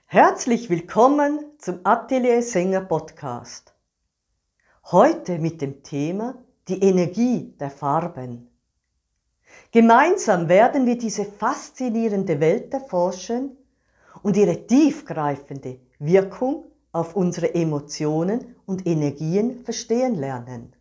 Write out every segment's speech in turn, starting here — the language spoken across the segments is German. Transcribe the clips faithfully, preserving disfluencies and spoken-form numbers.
Herzlich willkommen zum Atelier Sänger Podcast. Heute mit dem Thema die Energie der Farben. Gemeinsam werden wir diese faszinierende Welt erforschen und ihre tiefgreifende Wirkung auf unsere Emotionen und Energien verstehen lernen.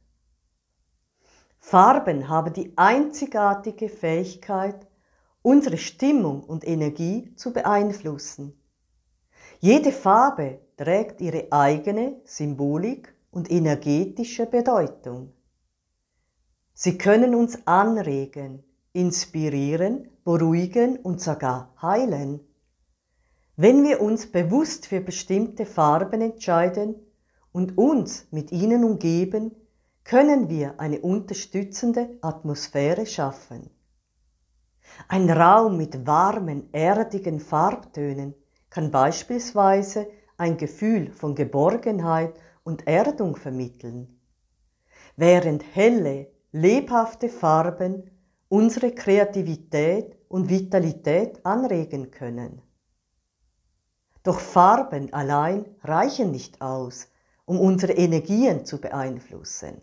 Farben haben die einzigartige Fähigkeit, unsere Stimmung und Energie zu beeinflussen. Jede Farbe trägt ihre eigene Symbolik und energetische Bedeutung. Sie können uns anregen, inspirieren, beruhigen und sogar heilen. Wenn wir uns bewusst für bestimmte Farben entscheiden und uns mit ihnen umgeben, können wir eine unterstützende Atmosphäre schaffen. Ein Raum mit warmen, erdigen Farbtönen kann beispielsweise ein Gefühl von Geborgenheit und Erdung vermitteln, während helle, lebhafte Farben unsere Kreativität und Vitalität anregen können. Doch Farben allein reichen nicht aus, um unsere Energien zu beeinflussen.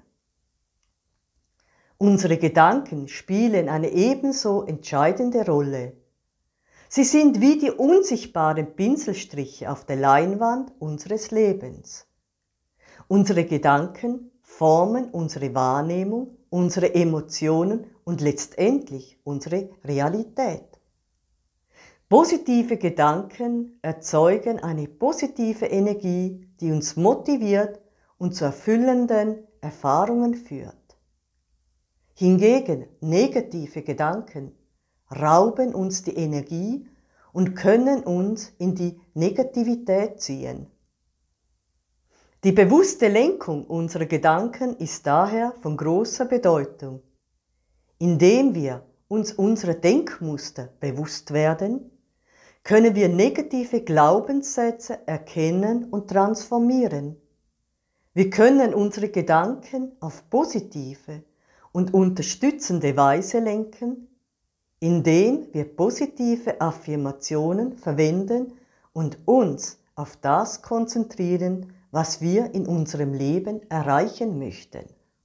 Unsere Gedanken spielen eine ebenso entscheidende Rolle. Sie sind wie die unsichtbaren Pinselstriche auf der Leinwand unseres Lebens. Unsere Gedanken formen unsere Wahrnehmung, unsere Emotionen und letztendlich unsere Realität. Positive Gedanken erzeugen eine positive Energie, die uns motiviert und zu erfüllenden Erfahrungen führt. Hingegen negative Gedanken rauben uns die Energie und können uns in die Negativität ziehen. Die bewusste Lenkung unserer Gedanken ist daher von großer Bedeutung. Indem wir uns unserer Denkmuster bewusst werden, können wir negative Glaubenssätze erkennen und transformieren. Wir können unsere Gedanken auf positive und unterstützende Weise lenken, indem wir positive Affirmationen verwenden und uns auf das konzentrieren, was wir in unserem Leben erreichen möchten.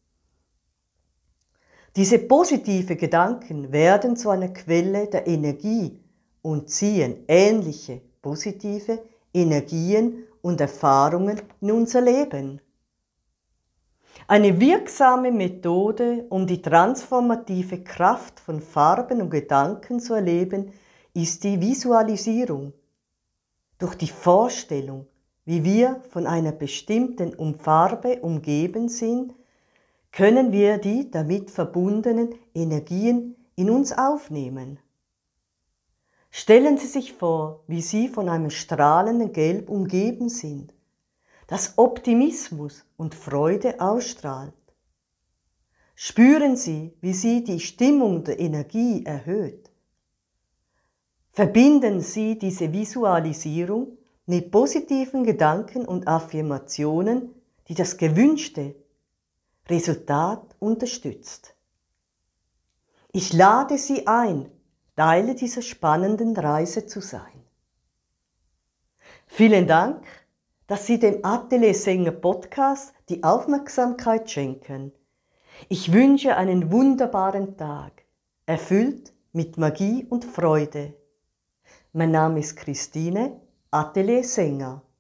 Diese positiven Gedanken werden zu einer Quelle der Energie und ziehen ähnliche positive Energien und Erfahrungen in unser Leben. Eine wirksame Methode, um die transformative Kraft von Farben und Gedanken zu erleben, ist die Visualisierung. Durch die Vorstellung, wie wir von einer bestimmten Farbe umgeben sind, können wir die damit verbundenen Energien in uns aufnehmen. Stellen Sie sich vor, wie Sie von einem strahlenden Gelb umgeben sind, das Optimismus und Freude ausstrahlt. Spüren Sie, wie Sie die Stimmung der Energie erhöht. Verbinden Sie diese Visualisierung mit positiven Gedanken und Affirmationen, die das gewünschte Resultat unterstützt. Ich lade Sie ein, Teil dieser spannenden Reise zu sein. Vielen Dank, dass Sie dem Atelier Sänger Podcast die Aufmerksamkeit schenken. Ich wünsche einen wunderbaren Tag, erfüllt mit Magie und Freude. Mein Name ist Christine, Atelier Sänger.